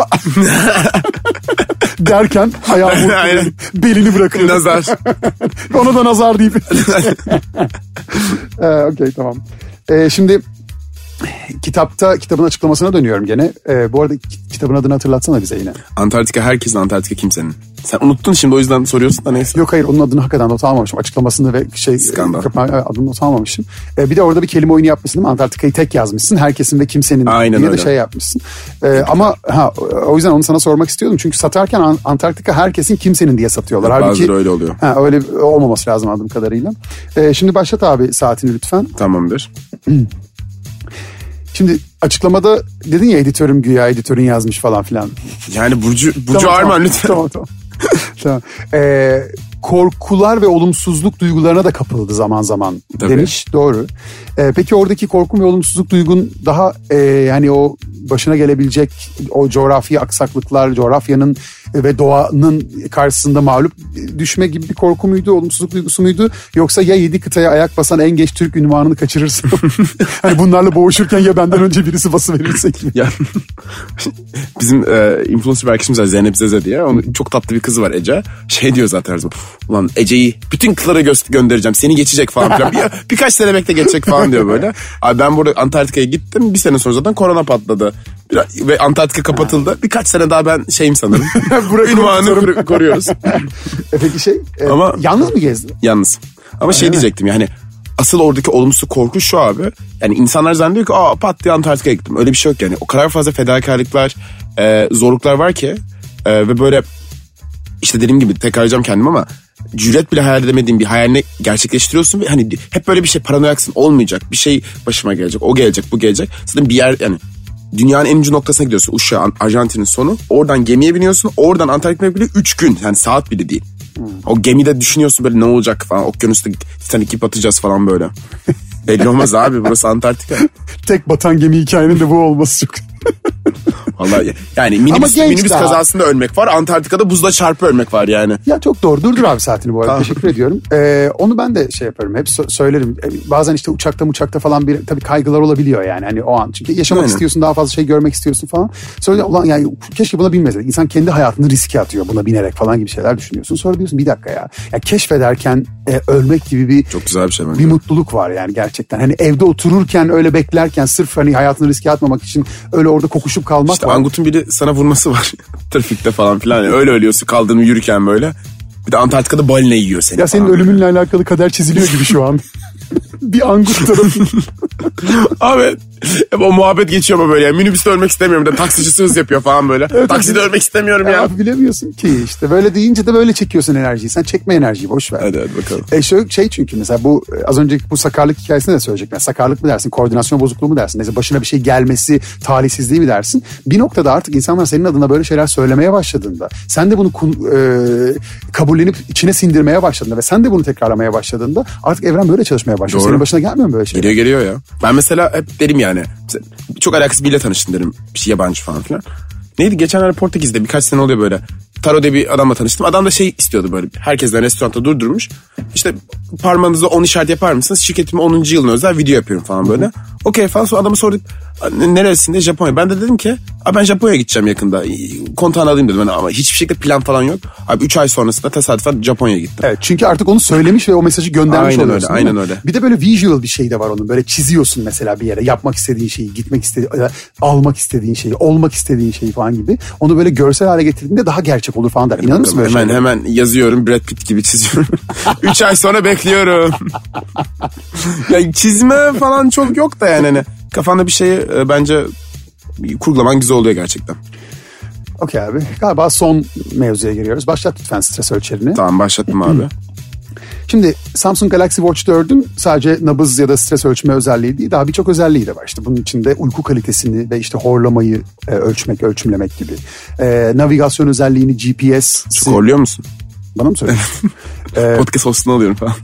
Derken ayağı belini bırakıyor. Nazar. Ona da nazar deyip. Okey, tamam. Şimdi kitabın açıklamasına dönüyorum gene. Bu arada kitabın adını hatırlatsana bize yine. Antarktika herkesin, Antarktika kimsenin. Sen unuttun şimdi, o yüzden soruyorsun da neyse. Yok hayır, onun adını hakikaten not almamışım. Açıklamasını ve adını not almamışım. Bir de orada bir kelime oyunu yapmışsın değil mi? Antarktika'yı tek yazmışsın. Herkesin ve kimsenin aynen diye öyle. de şey yapmışsın. Ama o yüzden onu sana sormak istiyordum. Çünkü satarken Antarktika herkesin, kimsenin diye satıyorlar. Bazıları öyle oluyor. Öyle olmaması lazım anladığım kadarıyla. Şimdi başlat abi saatini lütfen. Tamamdır. Şimdi açıklamada dedin ya, editörüm güya, editörün yazmış falan filan. Yani Burcu Tamam, Arman lütfen. Tamam. Tamam. Korkular ve olumsuzluk duygularına da kapıldı zaman zaman demiş. Doğru. Peki oradaki korku ve olumsuzluk duygun daha yani o başına gelebilecek o coğrafi aksaklıklar, coğrafyanın ve doğanın karşısında mağlup düşme gibi bir korku muydu, olumsuzluk duygusu muydu? Yoksa ya 7 kıtaya ayak basan en geç Türk ünvanını kaçırırsın. Hani bunlarla boğuşurken ya benden önce birisi basıverirse gibi. Ya, bizim influencer bir arkadaşımız var, Zeynep Zeze diye. Onun çok tatlı bir kızı var, Ece. Şey diyor zaten her zaman. Ulan Ece'yi bütün kızlara göndereceğim. Seni geçecek falan filan. Birkaç sene bekle geçecek falan diyor böyle. Abi ben burada Antarktika'ya gittim. Bir sene sonra zaten korona patladı. Ve Antarktika kapatıldı. Birkaç sene daha ben şeyim sanırım. Ünvanı koruyoruz. Peki ama yalnız mı gezdin? Yalnız. Ama diyecektim yani, asıl oradaki olumsuz korku şu abi. Yani insanlar zannediyor ki pat diye Antarktika'ya gittim. Öyle bir şey yok yani. O kadar fazla fedakarlıklar, zorluklar var ki. Ve böyle işte dediğim gibi tekrarlayacağım kendimi ama cüret bile hayal edemediğin bir hayalini gerçekleştiriyorsun ve hani hep böyle bir şey, paranoyaksın, olmayacak bir şey başıma gelecek, o gelecek, bu gelecek. Zaten bir yer, yani dünyanın en ucu noktasına gidiyorsun, Uşa, Arjantin'in sonu. Oradan gemiye biniyorsun, oradan Antarktika'ya bile 3 gün, yani saat bile değil. O gemide düşünüyorsun böyle ne olacak falan, okyanusta Titanic'i batacağız falan böyle. Belli olmaz abi, burası Antarktika. Tek batan gemi hikayenin de bu olması çok... Vallahi yani minibüs kazasında ölmek var. Antarktika'da buzla çarpı ölmek var yani. Ya çok doğru. Durdur abi saatini bu arada. Tamam. Teşekkür ediyorum. Onu ben de yaparım. Hep söylerim. Bazen işte uçakta falan bir tabii kaygılar olabiliyor yani. Hani o an. Çünkü yaşamak istiyorsun, daha fazla şey görmek istiyorsun falan. Sonra ulan yani keşke buna binmeseydik. İnsan kendi hayatını riske atıyor buna binerek falan gibi şeyler düşünüyorsun. Sonra diyorsun bir dakika ya. Ya keşfederken ölmek gibi bir çok güzel bir şey bence. Bir mutluluk var yani gerçekten. Hani evde otururken öyle beklerken sırf hani hayatını riske atmamak için öyle orada kokuşup kalmak İşte angutun biri sana vurması var. Trafikte falan filan. Yani öyle ölüyorsun kaldığını yürürken böyle. Bir de Antarktika'da balina yiyor seni. Ya senin ölümünle alakalı kader çiziliyor gibi şu an. Bir angut tarafı. Abi o muhabbet geçiyor ama böyle. Yani minibüste ölmek istemiyorum da taksicisi hız yapıyor falan böyle. Evet, takside ölmek istemiyorum ya. Abi bilemiyorsun ki işte böyle deyince de böyle çekiyorsun enerjiyi. Sen çekme enerjiyi, boş ver. Hadi bakalım. Şöyle çünkü mesela bu az önceki bu sakarlık hikayesinde de söyleyecek. Yani sakarlık mı dersin, koordinasyon bozukluğu mu dersin? Neyse başına bir şey gelmesi, talihsizliği mi dersin? Bir noktada artık insanlar senin adına böyle şeyler söylemeye başladığında, sen de bunu kabullenip içine sindirmeye başladığında ve sen de bunu tekrarlamaya başladığında artık evren böyle çalışmaya başlıyor. Doğru. Senin başına gelmiyor mu böyle şeyler? Geliyor ya. Ben mesela hep derim yani. Çok alakasız biriyle tanıştım derim. Bir şey yabancı falan filan. Neydi? Geçenlerde Portekiz'de birkaç sene oluyor böyle. Taro'da bir adamla tanıştım. Adam da şey istiyordu böyle. Herkesten restoranda durdurmuş. İşte parmağınızla 10 işaret yapar mısınız? Şirketimin 10. yılına özel video yapıyorum falan böyle. Okey falan. Sonra adama sorduk. Neresinde? Japonya. Ben de dedim ki ben Japonya'ya gideceğim yakında. Kontağını alayım dedim. Ama hiçbir şekilde plan falan yok. Abi 3 ay sonrasında tesadüfen Japonya'ya gittim. Evet, çünkü artık onu söylemiş ve o mesajı göndermiş oluyorsun. Aynen öyle. Bir de böyle visual bir şey de var onun. Böyle çiziyorsun mesela bir yere. Yapmak istediğin şeyi, gitmek istediğin, almak istediğin şeyi, olmak istediğin şeyi falan gibi. Onu böyle görsel hale getirdiğinde daha gerçek olur falan der. İnanır mısın böyle şeylere? Hemen yazıyorum. Brad Pitt gibi çiziyorum. 3 ay sonra bekliyorum. Ya çizme falan çok yok da yani. Hani kafanda bir şeyi bence kurgulaman güzel oluyor gerçekten. Okey abi. Galiba son mevzuya giriyoruz. Başlat lütfen stres ölçerini. Tamam, başlattım abi. Şimdi Samsung Galaxy Watch 4'ün sadece nabız ya da stres ölçme özelliği değil, daha birçok özelliği de var. İşte bunun içinde uyku kalitesini ve işte horlamayı ölçümlemek gibi. Navigasyon özelliğini, GPS. Çok horluyor musun? Bana mı söylüyorsun? Podcast hostunu alıyorum falan.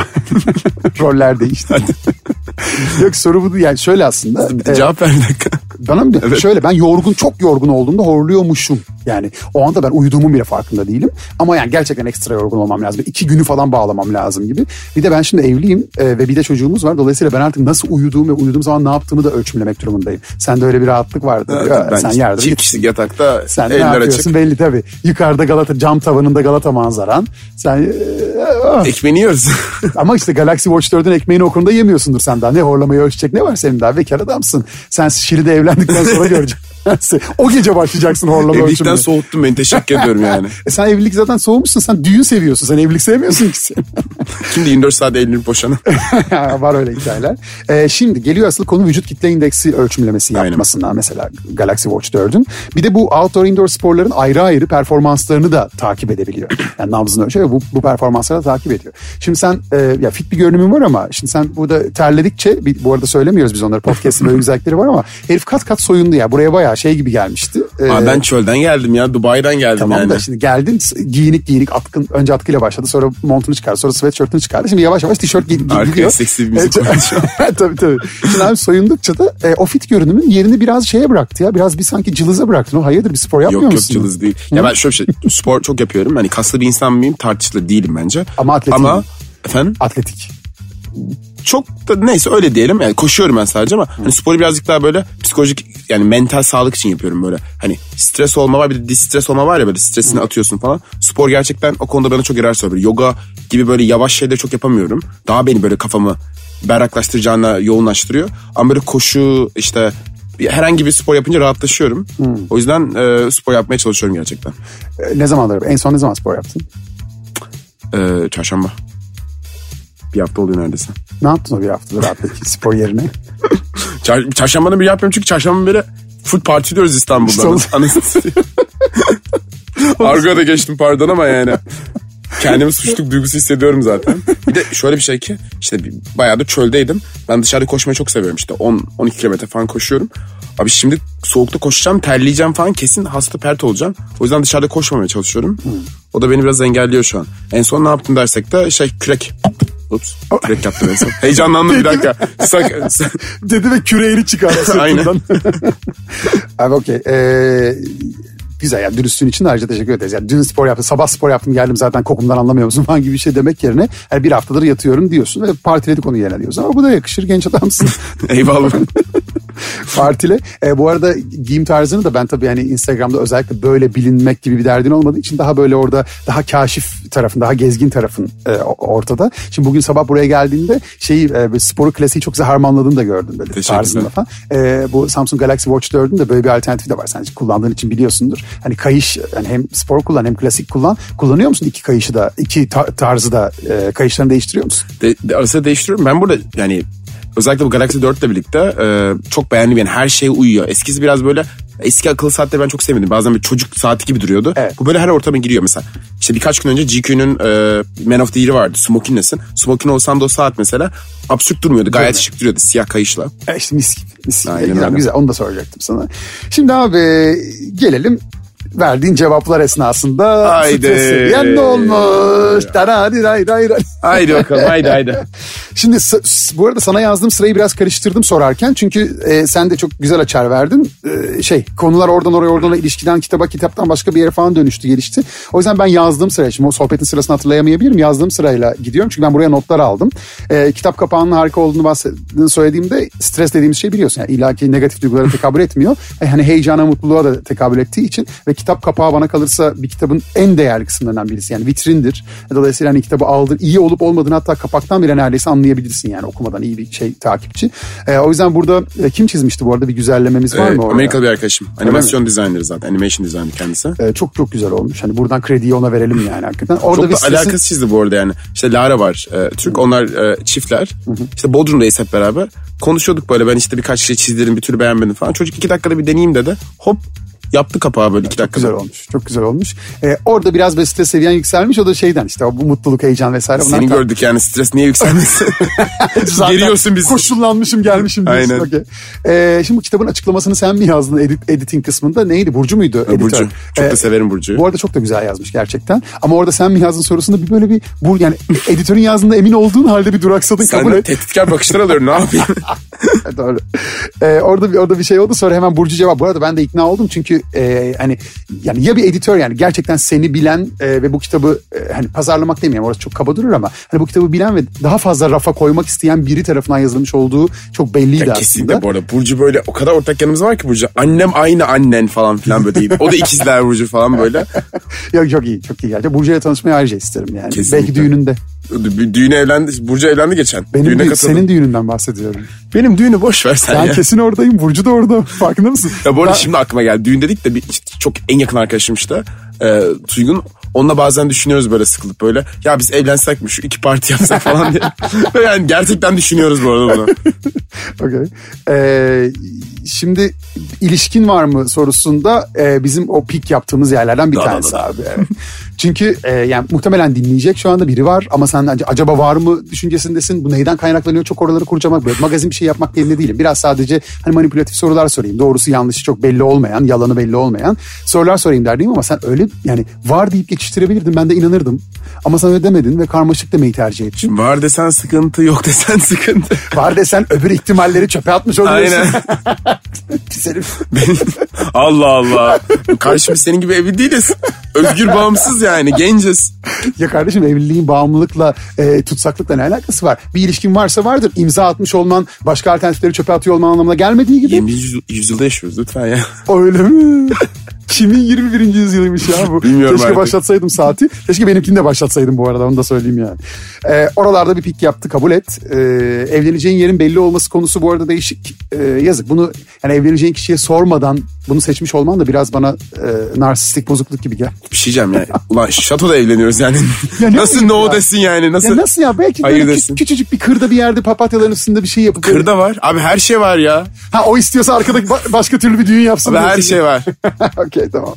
Roller değişti. Yok, soru bu yani şöyle aslında. Cevap ver bir dakika. Bana mı? Evet. Şöyle, ben çok yorgun olduğumda horluyormuşum. Yani o anda ben uyuduğumun bile farkında değilim. Ama yani gerçekten ekstra yorgun olmam lazım. 2 günü falan bağlamam lazım gibi. Bir de ben şimdi evliyim ve bir de çocuğumuz var. Dolayısıyla ben artık nasıl uyuduğum ve uyuduğum zaman ne yaptığımı da ölçümlemek durumundayım. Sende öyle bir rahatlık vardı. Evet, sen yardım. Çift kişilik yatakta sen ne yapıyorsun açık. Belli tabii. Yukarıda Galata, cam tavanında Galata manzaran. Sen ekmeğini yiyoruz. Ama işte Galaxy Watch 4'ün ekmeğini o konuda yemiyorsundur sen daha. Ne horlamayı ölçecek ne var senin daha? Bekar adamsın. Sen Şili'de evlendikten sonra göreceksin. O gece başlayacaksın horlama ölçümüne. Evlilikten soğuttun beni, teşekkür ediyorum yani. Sen evlilik zaten soğumuşsun. Sen düğün seviyorsun. Sen evlilik sevmiyorsun ki sen. Şimdi 24 saat evlenip boşanın. Var öyle hikayeler. Şimdi geliyor asıl konu vücut kitle indeksi ölçümlemesi yapmasından mesela Galaxy Watch 4'ün. Bir de bu outdoor indoor sporların ayrı ayrı performanslarını da takip edebiliyor. Yani nabzını ölçüyor ve bu performansları da takip ediyor. Şimdi sen ya fit bir görünümün var ama şimdi sen burada terledikçe, bu arada söylemiyoruz biz onları, podcast'ın böyle güzellikleri var ama herif kat kat soyundu ya. Buraya bayağı şey gibi gelmişti. Ben çölden geldim ya, Dubai'den geldim tamam yani. Tamam da şimdi geldin giyinik atkın, önce atkıyla başladı, sonra montunu çıkardı, sonra sweatshirt'ını çıkardı. Şimdi yavaş yavaş tişört giyiyor. Arkaya seksi bir müzik konuşuyor. Tabii. Şimdi abi soyundukça da o fit görünümün yerini biraz şeye bıraktı ya. Biraz bir sanki cılıza bıraktın. O hayırdır, bir spor yapmıyor musun? Yok cılız değil. Ya ben şöyle bir şey, spor çok yapıyorum. Hani kaslı bir insan mıyım? Tartışılır değilim bence. Ama atletik. Ama efendim? Atletik. Çok da neyse öyle diyelim. Yani koşuyorum ben sadece ama hani sporu birazcık daha böyle psikolojik, yani mental sağlık için yapıyorum böyle. Hani stres olma var, bir de distres olma var ya, böyle stresini atıyorsun falan. Spor gerçekten o konuda bana çok yarar sağlıyor. Yoga gibi böyle yavaş şeyleri çok yapamıyorum. Daha beni böyle kafamı berraklaştıracağına yoğunlaştırıyor. Ama böyle koşu, işte herhangi bir spor yapınca rahatlaşıyorum. O yüzden spor yapmaya çalışıyorum gerçekten. Ne zamandır? En son ne zaman spor yaptın? Çarşamba. Bir hafta oluyor neredeyse. Ne yaptın o bir haftadır rahatlık spor yerine? Çarşambanın biri yapmıyorum çünkü çarşambanın beri full parti diyoruz İstanbul'da. Argo'ya da geçtim pardon ama yani. Kendimi suçluluk duygusu hissediyorum zaten. Bir de şöyle bir şey ki işte bayağı da çöldeydim. Ben dışarıda koşmayı çok seviyorum, işte 10-12 kilometre falan koşuyorum. Abi şimdi soğukta koşacağım, terleyeceğim falan, kesin hasta pert olacağım. O yüzden dışarıda koşmamaya çalışıyorum. O da beni biraz engelliyor şu an. En son ne yaptım dersek de kürek. Ups, kürek yaptım en son. Heyecanlandım bir dakika. Dedi ve küreğini çıkardı sırtından. Abi okey. Güzel yani, dürüstlüğün için de ayrıca teşekkür ederiz. Yani dün spor yaptım, sabah spor yaptım, geldim zaten kokumdan anlamıyor musun falan gibi bir şey demek yerine yani bir haftadır yatıyorum diyorsun ve partiledik onu yerine diyorsun. Ama bu da yakışır, genç adamsın. Eyvallah. Partile. Bu arada giyim tarzını da ben tabii hani Instagram'da özellikle böyle bilinmek gibi bir derdin olmadığı için daha böyle orada daha kaşif tarafın, daha gezgin tarafın ortada. Şimdi bugün sabah buraya geldiğinde sporu klasiği çok güzel harmanladığını da gördüm böyle tarzında falan. Bu Samsung Galaxy Watch 4'ün de böyle bir alternatifi de var. Sen kullandığın için biliyorsundur. Hani kayış, hani hem spor kullan hem klasik kullan. Kullanıyor musun iki kayışı da, iki tarzı da, kayışlarını değiştiriyor musun? Arasında değiştiriyorum. Ben burada yani özellikle bu Galaxy 4 ile birlikte çok beğendim. Yani her şeye uyuyor. Eskisi biraz böyle, eski akıllı saatleri ben çok sevmedim. Bazen bir çocuk saati gibi duruyordu. Evet. Bu böyle her ortama giriyor mesela. İşte birkaç gün önce GQ'nun Man of the Year'ı vardı. Smokin'lesin. Smokin olsan da o saat mesela absürt durmuyordu. Gayet şık duruyordu siyah kayışla. İşte mis gibi. Aynen, güzel. Onu da soracaktım sana. Şimdi abi gelelim. Verdiğin cevaplar esnasında Haydi. Yani ne olmuş? Haydi bakalım haydi. Şimdi bu arada sana yazdığım sırayı biraz karıştırdım sorarken. Çünkü sen de çok güzel açar verdin. Konular oradan oraya ilişkiden kitaptan başka bir yere falan dönüştü, gelişti. O yüzden ben yazdığım sırayla, şimdi o sohbetin sırasını hatırlayamayabilirim. Yazdığım sırayla gidiyorum. Çünkü ben buraya notlar aldım. Kitap kapağının harika olduğunu söylediğimde stres dediğimiz şey biliyorsun. Yani illaki negatif duygulara tekabül etmiyor. Hani heyecana, mutluluğa da tekabül ettiği için ve kitap kapağı bana kalırsa bir kitabın en değerli kısımlarından birisi. Yani vitrindir. Dolayısıyla hani kitabı aldır, iyi olup olmadığını hatta kapaktan bile neredeyse anlayabilirsin yani okumadan, iyi bir takipçi. O yüzden burada kim çizmişti bu arada, bir güzellememiz var mı orada? Amerikalı bir arkadaşım. Animasyon designer'ı zaten. Animation designer kendisi. Çok çok güzel olmuş. Hani buradan krediyi ona verelim yani hakikaten. Orada çok da alakası çizdi bu arada yani. İşte Lara var. Türk. Onlar çiftler. İşte Bodrum'dayız hep beraber. Konuşuyorduk böyle, ben işte birkaç şey çizdirdim, bir türlü beğenmedim falan. Çocuk 2 dakikada bir deneyeyim dedi. Hop. Yaptı kapağı böyle 2 dakikada. Güzel olmuş. Çok güzel olmuş. Orada biraz böyle stres seviyen yükselmiş. O da şeyden işte bu mutluluk, heyecan vesaire. Seni gördük yani, stres niye yükselmesin? Geliyorsun biz. Koşullanmışım gelmişim. Aynen. Okay. Şimdi bu kitabın açıklamasını sen mi yazdın editing kısmında? Neydi? Burcu muydu? Editör. Burcu. Çok da severim Burcu'yu. Bu arada çok da güzel yazmış gerçekten. Ama orada sen mi yazdın sorusunda bir böyle bir yani editörün yazdığında emin olduğun halde bir duraksadın, kabul et. Tehditkar bakışlar alıyorum, ne yapayım? Doğru. Orada bir şey oldu, sonra hemen Burcu cevap. Bu arada ben de ikna oldum çünkü hani yani ya bir editör, yani gerçekten seni bilen ve bu kitabı hani pazarlamak demeyeyim, orası çok kaba durur ama hani bu kitabı bilen ve daha fazla rafa koymak isteyen biri tarafından yazılmış olduğu çok belliydi aslında. Kesinlikle bu arada Burcu böyle o kadar ortak yanımız var ki Burcu. Annem aynı annen falan filan böyle değil. O da ikizler Burcu falan böyle. Yok çok iyi gerçekten. Burcu'yla tanışmayı ayrıca isterim yani. Kesinlikle. Belki düğününde. Düğüne evlendi. Burcu evlendi geçen. Senin düğününden bahsediyorum. Benim düğünü boş ver sen ya. Ben kesin oradayım. Burcu da orada. Farkında mısın? Ya bu arada şimdi aklıma geldi. Düğün dedik de çok en yakın arkadaşım işte. Tuygun. Onunla bazen düşünüyoruz böyle sıkılıp böyle. Ya biz evlensek mi, şu 2 parti yapsak falan diye. Ve yani gerçekten düşünüyoruz bu arada bunu. Okay. Şimdi ilişkin var mı sorusunda bizim o pik yaptığımız yerlerden bir tanesi abi. Evet. Çünkü yani muhtemelen dinleyecek şu anda biri var ama sen acaba var mı düşüncesindesin. Bu neyden kaynaklanıyor, çok oraları kurcamak, böyle magazin bir şey yapmak yerine değilim. Biraz sadece hani manipülatif sorular sorayım. Doğrusu yanlışı çok belli olmayan, yalanı belli olmayan sorular sorayım derdiyim ama sen öyle yani var deyip geçiştirebilirdin, ben de inanırdım. Ama sen öyle demedin ve karmaşık demeyi tercih ettin. Var desen sıkıntı, yok desen sıkıntı. Var desen öbür ihtimalleri çöpe atmış oluyorsun. Aynen. Pis herif. Allah Allah. Karşımız senin gibi evli değiliz. Özgür, bağımsız yani, genciz. Ya kardeşim, evliliğin bağımlılıkla, tutsaklıkla ne alakası var? Bir ilişkin varsa vardır. İmza atmış olman, başka alternatifleri çöpe atıyor olman anlamına gelmediği gibi. 20. yüzyılda yaşıyoruz lütfen ya. Öyle mi? Kimin 21. yüzyılıymış ya bu? Bilmiyorum Keşke artık. Başlatsaydım saati. Keşke benimkini de başlatsaydım bu arada, onu da söyleyeyim yani. Oralarda bir pik yaptı, kabul et. Evleneceğin yerin belli olması konusu bu arada değişik. Yazık. Bunu yani evleneceğin kişiye sormadan bunu seçmiş olman da biraz bana narsistik bozukluk gibi gel. Bir şey diyeceğim ya. Ulan şatoda evleniyoruz yani. Ya nasıl no ya desin yani? Nasıl ya? Belki böyle küçücük bir kırda bir yerde papatyaların üstünde bir şey yapıp. Kırda var. Abi her şey var ya. Ha, o istiyorsa arkada başka türlü bir düğün yapsın. Abi her şey var. Okey, tamam.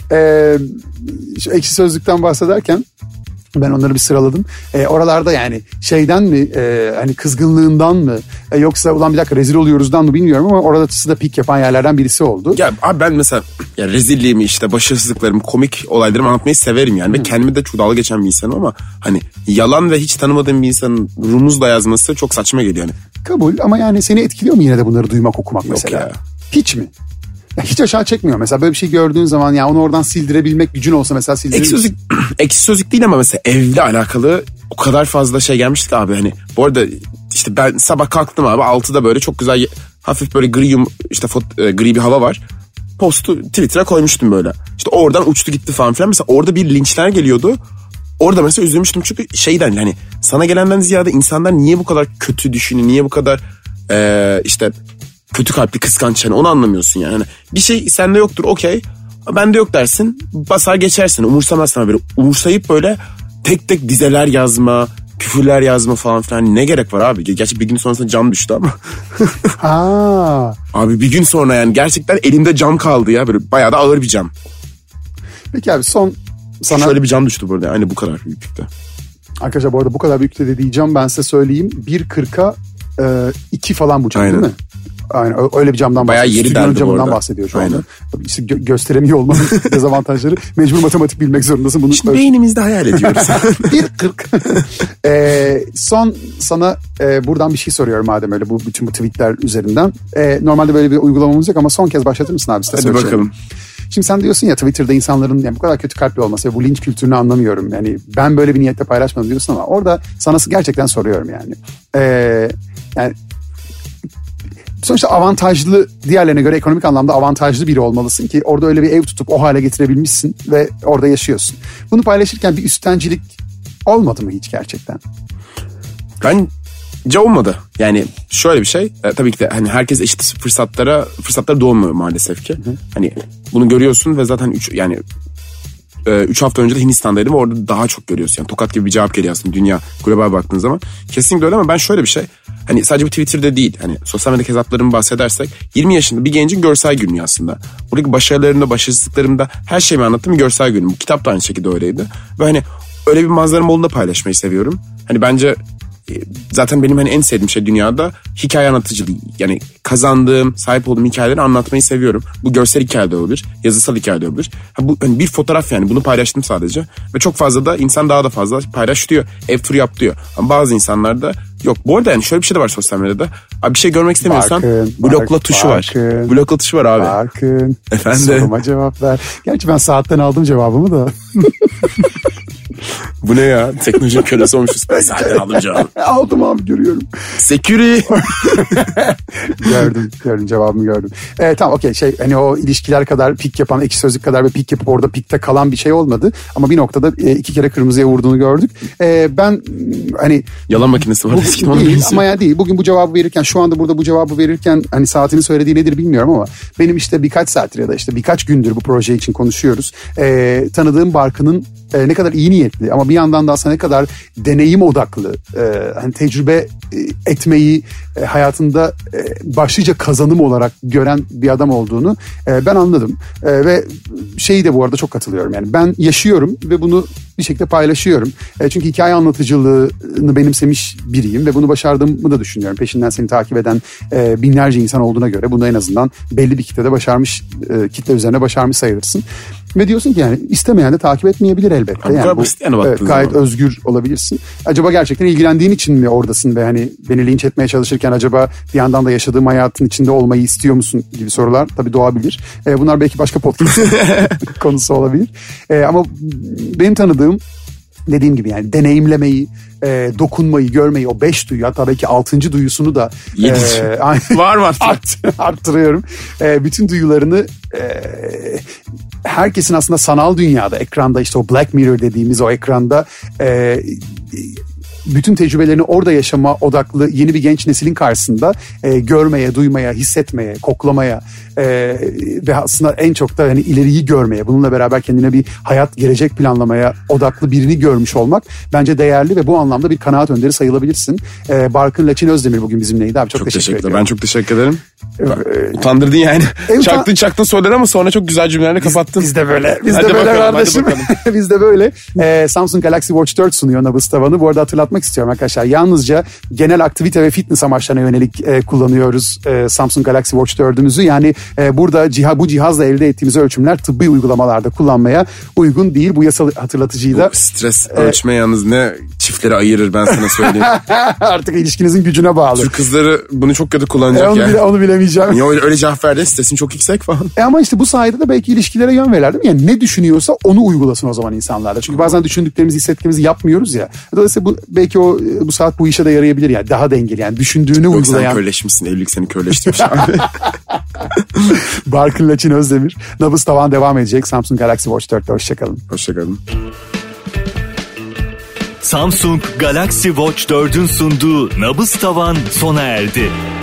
Şu Ekşi Sözlük'ten bahsederken ben onları bir sıraladım. Oralarda yani şeyden mi, hani kızgınlığından mı, yoksa ulan bir dakika rezil oluyoruzdan mı bilmiyorum ama orada da pik yapan yerlerden birisi oldu. Ya abi ben mesela ya rezilliğimi, işte başarısızlıklarımı, komik olaylarımı anlatmayı severim yani. Ve kendime de çok dalga geçen bir insanım ama hani yalan ve hiç tanımadığım bir insanın rumuzla yazması çok saçma geliyor yani. Kabul, ama yani seni etkiliyor mu yine de bunları duymak, okumak mesela? Ya. Hiç mi? Ya hiç aşağı çekmiyor mesela, böyle bir şey gördüğün zaman ya onu oradan sildirebilmek gücün olsa mesela sildirebilir misin? Ekşi Sözlük değil ama mesela evle alakalı o kadar fazla şey gelmişti ki abi, hani bu arada işte ben sabah kalktım abi 6'da böyle çok güzel hafif böyle gri bir hava var. Postu Twitter'a koymuştum böyle. İşte oradan uçtu gitti falan filan. Mesela orada bir linçler geliyordu. Orada mesela üzülmüştüm çünkü şeyden hani sana gelenden ziyade insanlar niye bu kadar kötü düşünüyor, niye bu kadar işte kötü kalpli, kıskanç, yani onu anlamıyorsun yani. Hani bir şey sende yoktur, okey, bende yok dersin, basar geçersin, umursamazsın, böyle umursayıp böyle tek tek dizeler yazma, küfürler yazma falan filan, ne gerek var abi? Gerçi bir gün sonrasında cam düştü ama. Abi bir gün sonra yani gerçekten elimde cam kaldı ya, böyle bayağı da ağır bir cam. Peki abi sana... Şöyle bir cam düştü burada, aynı bu kadar büyüklükte. Arkadaşlar bu arada bu kadar büyüklükte dediği cam, ben size söyleyeyim, 1.40'a 2 falan bu cam. Aynen. Değil mi? Aynen öyle bir camdan bayağı bahsediyor. Yeri deldi camından bahsediyor şu anda. İşte gösteremiyor olmanın dezavantajları. Mecbur matematik bilmek zorundasın. Bunu İşte beynimizde hayal ediyoruz. 1.40. Sana buradan bir şey soruyorum madem öyle, bütün bu tweetler üzerinden. Normalde böyle bir uygulamamız yok ama son kez başlatır mısın abi? Hadi bakalım. Şimdi sen diyorsun ya, Twitter'da insanların yani bu kadar kötü kalpli olması ve bu linç kültürünü anlamıyorum. Yani ben böyle bir niyetle paylaşmadım diyorsun ama orada sana gerçekten soruyorum yani. Yani sonuçta avantajlı, diğerlerine göre ekonomik anlamda avantajlı biri olmalısın ki orada öyle bir ev tutup o hale getirebilmişsin ve orada yaşıyorsun. Bunu paylaşırken bir üstencilik olmadı mı hiç gerçekten? Bence olmadı. Yani şöyle bir şey, tabii ki de hani herkes eşit fırsatlara doğmuyor maalesef ki. Hı. Hani bunu görüyorsun ve zaten 3 hafta önce de Hindistan'daydım ve orada daha çok görüyorsun. Yani tokat gibi bir cevap geliyor aslında dünya global baktığın zaman. Kesinlikle öyle ama ben şöyle bir şey, hani sadece bu Twitter'da değil, hani sosyal medya hesaplarından bahsedersek 20 yaşında bir gencin görsel günlüğü aslında. Buradaki başarılarımda, başarısızlıklarımda her şeyimi anlattığım bir görsel günlüğüm. Bu kitap da aynı şekilde öyleydi. Ve hani öyle bir manzaram olduğunda paylaşmayı seviyorum. Hani bence zaten benim hani en sevdiğim şey dünyada hikaye anlatıcılığı. Yani kazandığım, sahip olduğum hikayeleri anlatmayı seviyorum. Bu görsel hikaye de olabilir, yazısal hikaye de olabilir. Bu hani bir fotoğraf, yani bunu paylaştım sadece. Ve çok fazla da insan daha da fazla paylaş diyor. Ev turu yap diyor. Ama bazı insanlar da yok. Bu arada yani şöyle bir şey de var sosyal medyada. Abi bir şey görmek istemiyorsan blokla tuşu var. Blokla tuşu var abi. Bakın. Efendim. Soruma cevap ver. Gerçi ben saatten aldım cevabımı da. Bu ne ya? Teknolojinin kölesi olmuşuz. Ben zaten aldım cevabı. Aldım abi, görüyorum. Security. gördüm cevabımı gördüm. Tamam okey, hani o ilişkiler kadar pik yapan, Ekşi Sözlük kadar ve pik yapıp orada pikte kalan bir şey olmadı. Ama bir noktada 2 kere kırmızıya vurduğunu gördük. Ben hani... Yalan makinesi var. Değil ama ya değil. Bugün bu cevabı verirken, şu anda burada bu cevabı verirken hani saatini söylediği nedir bilmiyorum ama benim işte birkaç saattir ya da işte birkaç gündür bu proje için konuşuyoruz. Tanıdığım Barkın'ın ne kadar iyi niyetli ama bir yandan da aslında ne kadar deneyim odaklı, hani tecrübe etmeyi hayatında başlıca kazanım olarak gören bir adam olduğunu ben anladım. Ve şeyi de bu arada çok katılıyorum. Yani ben yaşıyorum ve bunu bir şekilde paylaşıyorum. Çünkü hikaye anlatıcılığını benimsemiş biriyim ve bunu başardığımı da düşünüyorum. Peşinden seni takip eden binlerce insan olduğuna göre bunu en azından belli bir kitle üzerine başarmış sayılırsın. Ve diyorsun ki yani istemeyen de takip etmeyebilir elbette. Yani bu gayet özgür olabilirsin. Acaba gerçekten ilgilendiğin için mi oradasın ve hani beni linç etmeye çalışırken acaba bir yandan da yaşadığım hayatın içinde olmayı istiyor musun gibi sorular tabii doğabilir. Bunlar belki başka podcast konusu olabilir. Ama benim tanıdığım, dediğim gibi yani deneyimlemeyi, dokunmayı, görmeyi, o 5 duyu, hatta belki 6. duyusunu da var arttırıyorum. Bütün duyularını herkesin aslında sanal dünyada, ekranda, işte o Black Mirror dediğimiz o ekranda bütün tecrübelerini orada yaşama odaklı yeni bir genç neslin karşısında görmeye, duymaya, hissetmeye, koklamaya ve aslında en çok da hani ileriyi görmeye, bununla beraber kendine bir hayat, gelecek planlamaya odaklı birini görmüş olmak bence değerli ve bu anlamda bir kanaat önderi sayılabilirsin. Barkın Laçin Özdemir bugün bizimleydi abi. Çok teşekkür ederim. Ben çok teşekkür ederim. Utandırdın yani. Çaktın soruları ama sonra çok güzel cümlelerle kapattın. Biz de böyle kardeşim. Biz de böyle. Samsung Galaxy Watch 4 sunuyor Nabız Tavanı. Bu arada hatırlatmak istiyorum arkadaşlar. Yalnızca genel aktivite ve fitness amaçlarına yönelik kullanıyoruz Samsung Galaxy Watch 4'ümüzü. Yani burada bu cihazla elde ettiğimiz ölçümler tıbbi uygulamalarda kullanmaya uygun değil. Bu yasal hatırlatıcıyı da... Bu stres ölçme yalnız ne çiftleri ayırır, ben sana söyleyeyim. Artık ilişkinizin gücüne bağlı. Türk kızları bunu çok kötü kullanacak ya. Onu bilemeyeceğim. Niye öyle cevap verdin? Stresin çok yüksek falan. Ama işte bu sayede de belki ilişkilere yön verirler değil mi? Yani ne düşünüyorsa onu uygulasın o zaman insanlarda. Çünkü bazen düşündüklerimizi, hissettiklerimizi yapmıyoruz ya. Dolayısıyla bu belki bu saat bu işe de yarayabilir yani. Daha dengeli yani düşündüğünü Yok, uygulayan. sen körleşmişsin. Evlilik seni körleştirmiş abi. Barkın Laçin Özdemir. Nabız Tavan devam edecek. Samsung Galaxy Watch 4'te hoşçakalın. Hoşçakalın. Samsung Galaxy Watch 4'ün sunduğu Nabız Tavan sona erdi.